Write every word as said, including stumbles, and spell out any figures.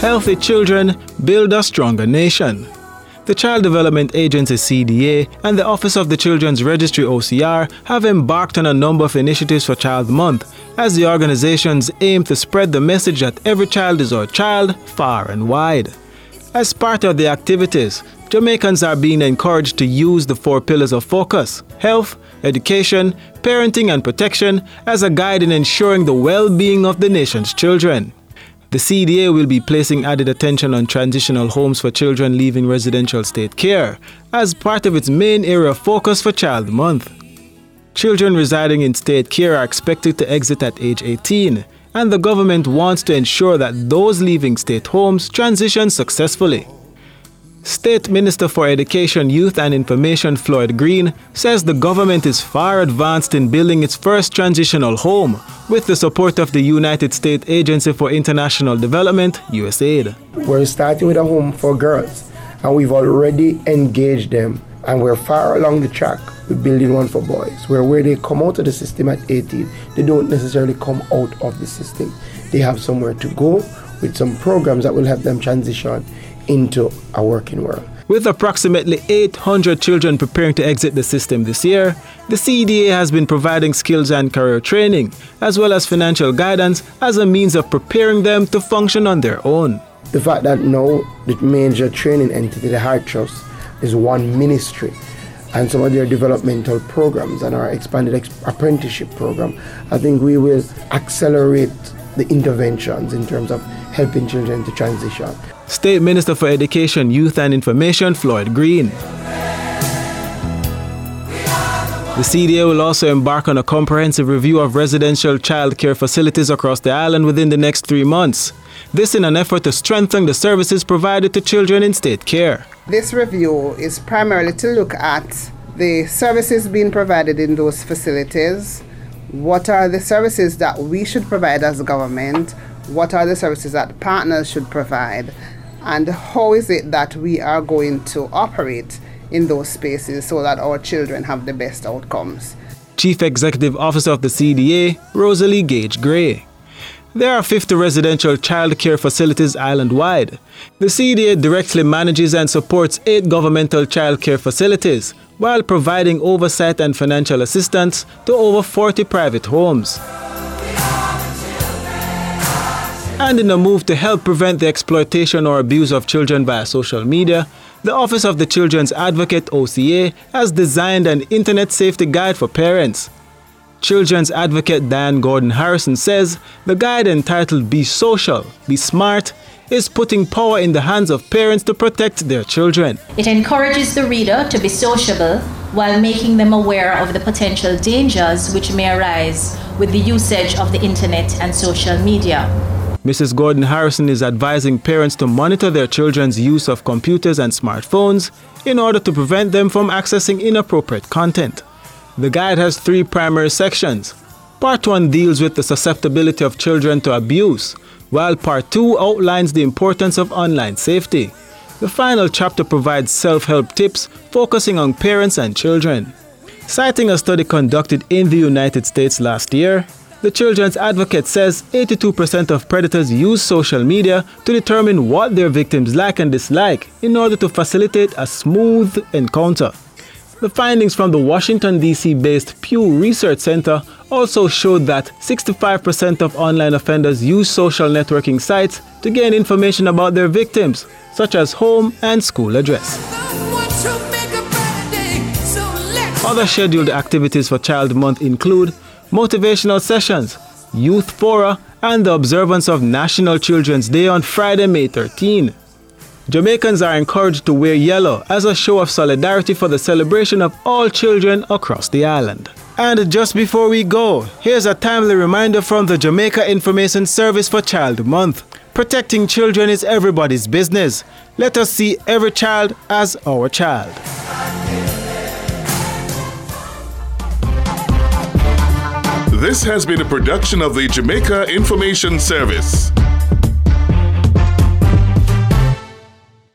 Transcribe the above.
Healthy children build a stronger nation. The Child Development Agency C D A and the Office of the Children's Registry O C R have embarked on a number of initiatives for Child Month, as the organizations aim to spread the message that every child is our child far and wide. As part of the activities, Jamaicans are being encouraged to use the four pillars of focus: health, education, parenting and protection as a guide in ensuring the well-being of the nation's children. The C D A will be placing added attention on transitional homes for children leaving residential state care as part of its main area of focus for Child Month. Children residing in state care are expected to exit at age eighteen, and the government wants to ensure that those leaving state homes transition successfully. State Minister for Education, Youth and Information Floyd Green says the government is far advanced in building its first transitional home with the support of the United States Agency for International Development, U S A I D. We're starting with a home for girls, and we've already engaged them, and we're far along the track with building one for boys, where where they come out of the system at eighteen, they don't necessarily come out of the system. They have somewhere to go with some programs that will help them transition into a working world. With approximately eight hundred children preparing to exit the system this year, the C D A has been providing skills and career training, as well as financial guidance as a means of preparing them to function on their own. The fact that now the major training entity, the Heart Trust, is one ministry, and some of their developmental programs and our expanded ex- apprenticeship program, I think we will accelerate the interventions in terms of helping children to transition. State Minister for Education, Youth and Information, Floyd Green. The C D A will also embark on a comprehensive review of residential child care facilities across the island within the next three months. This in an effort to strengthen the services provided to children in state care. This review is primarily to look at the services being provided in those facilities. What are the services that we should provide as government? What are the services that partners should provide? And how is it that we are going to operate in those spaces so that our children have the best outcomes? Chief Executive Officer of the C D A, Rosalie Gage Gray. There are fifty residential child care facilities island-wide. The C D A directly manages and supports eight governmental child care facilities, while providing oversight and financial assistance to over forty private homes. And in a move to help prevent the exploitation or abuse of children via social media, the Office of the Children's Advocate O C A has designed an internet safety guide for parents. Children's Advocate Diane Gordon Harrison says the guide, entitled Be Social, Be Smart, is putting power in the hands of parents to protect their children. It encourages the reader to be sociable while making them aware of the potential dangers which may arise with the usage of the internet and social media. Missus Gordon Harrison is advising parents to monitor their children's use of computers and smartphones in order to prevent them from accessing inappropriate content. The guide has three primary sections. Part one deals with the susceptibility of children to abuse, while Part two outlines the importance of online safety. The final chapter provides self-help tips focusing on parents and children. Citing a study conducted in the United States last year, the Children's Advocate says eighty-two percent of predators use social media to determine what their victims like and dislike in order to facilitate a smooth encounter. The findings from the Washington, D C-based Pew Research Center also showed that sixty-five percent of online offenders use social networking sites to gain information about their victims, such as home and school address. Other scheduled activities for Child Month include motivational sessions, youth fora, and the observance of National Children's Day on Friday, May thirteenth. Jamaicans are encouraged to wear yellow as a show of solidarity for the celebration of all children across the island. And just before we go, here's a timely reminder from the Jamaica Information Service for Child Month. Protecting children is everybody's business. Let us see every child as our child. This has been a production of the Jamaica Information Service.